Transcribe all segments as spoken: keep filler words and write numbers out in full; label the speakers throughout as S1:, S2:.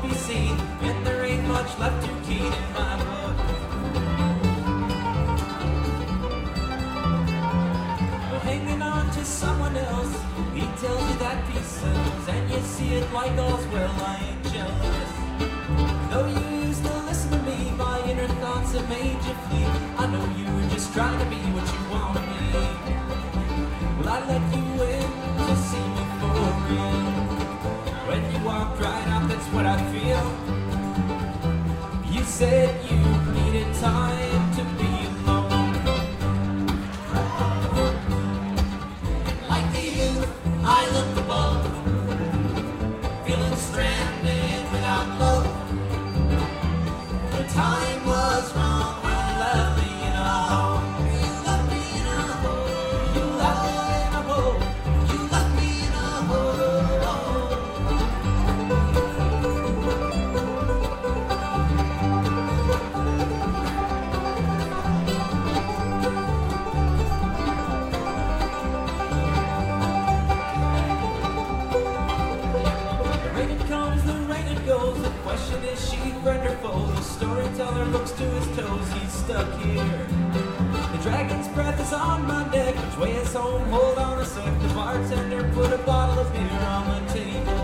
S1: be seen, and there ain't much left to keen in my book. Well, hanging on to someone else, he tells you that peace sells, and you see it like all's well. I ain't jealous. Though you used to listen to me, my inner thoughts have made you flee. I know you were just trying to be what you want to be. Well, I let you in to see me for real. When you walked right out, that's what I feel. You said you needed time to be alone. Like the youth, I looked above, feeling stranded without love. The time was wrong when you left me in a hole. You left me in a hole. You left me in a hole. You left me in a hole. The rain it comes, the rain it goes. The question is, she friend or foe? The storyteller looks to his toes. He's stuck here. The dragon's breath is on my neck. Which way is home? Hold on a sec. The bartender put a bottle of beer on the table.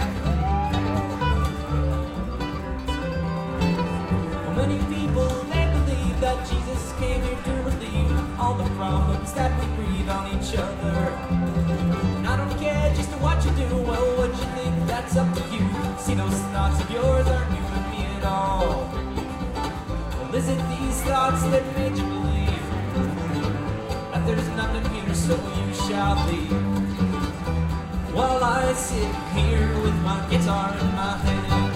S1: Well, many people, they believe that Jesus came here to relieve all the problems that we breathe on each other. And I don't care just what you do. Well, what you think, that's up to you. See, those thoughts of yours aren't new to me at all. Well, is it these thoughts that made you believe that there's nothing here, so you shall leave? While I sit here with my guitar in my hand,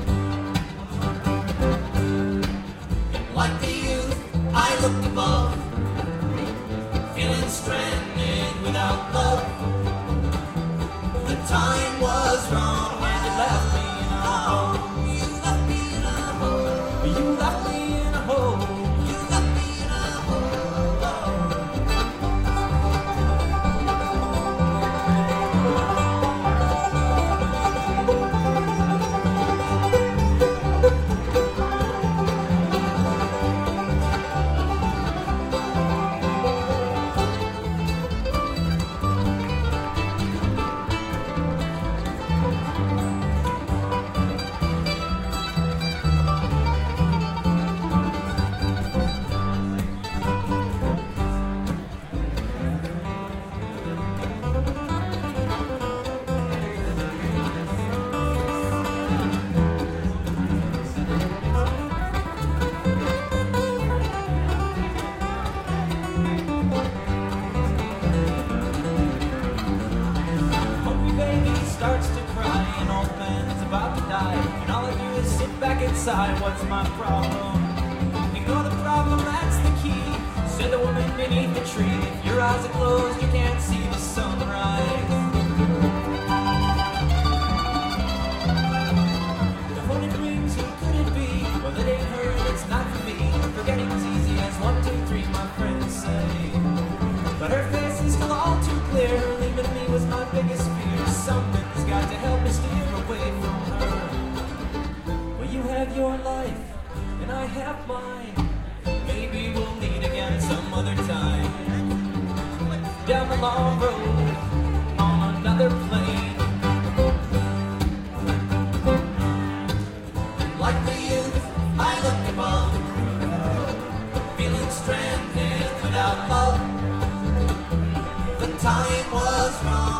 S1: like the youth, I looked above, feeling stranded without love. The time was wrong when you left me in a hole. You left me in a hole. You left me in a hole. You left me in a hole. Starts to cry, an old man's about to die, and all I do is sit back inside. What's my problem? Ignore the problem, that's the key, said the woman beneath the tree. If your eyes are closed, you can't see the sunrise. The haunted wings, who could it be? Well, it ain't her, it's not for me. Forgetting's easy as one, two, three, my friends say. But her face is still all too clear. Leaving me was my biggest fear. Something's got to help me steer away from her. Well, you have your life, and I have mine. Maybe we'll meet again some other time. Down the long road, on another plane. Like the youth, I looked above, feeling stranded without love. The time was wrong.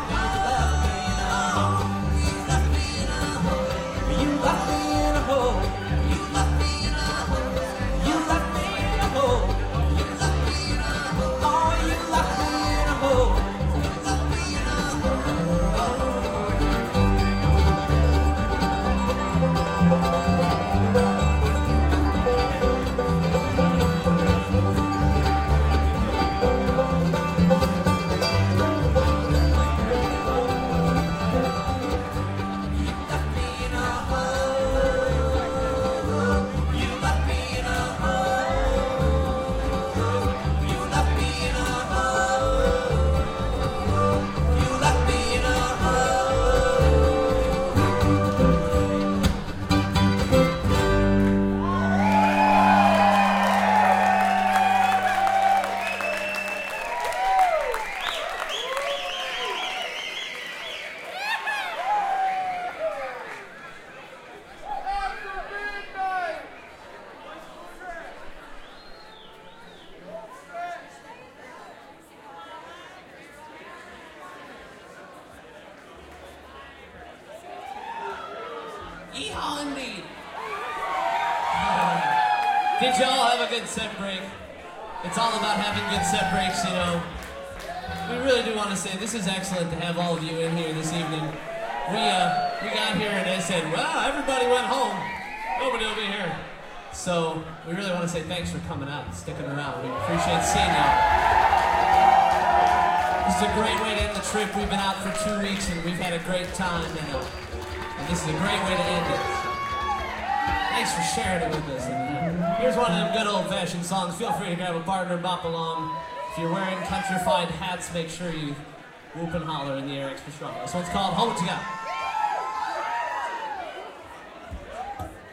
S2: Did y'all have a good set break? It's all about having good set breaks, you know. We really do want to say this is excellent to have all of you in here this evening. We uh, we got here and they said, well, everybody went home. Nobody will be here. So we really want to say thanks for coming out and sticking around. We appreciate seeing you. This is a great way to end the trip. We've been out for two weeks and we've had a great time, and, uh, and this is a great way to end it. Thanks for sharing it with us. And, uh, here's one of them good old-fashioned songs. Feel free to grab a partner and bop along. If you're wearing countrified hats, make sure you whoop and holler in the air extra strong. This one's called Home What You Got.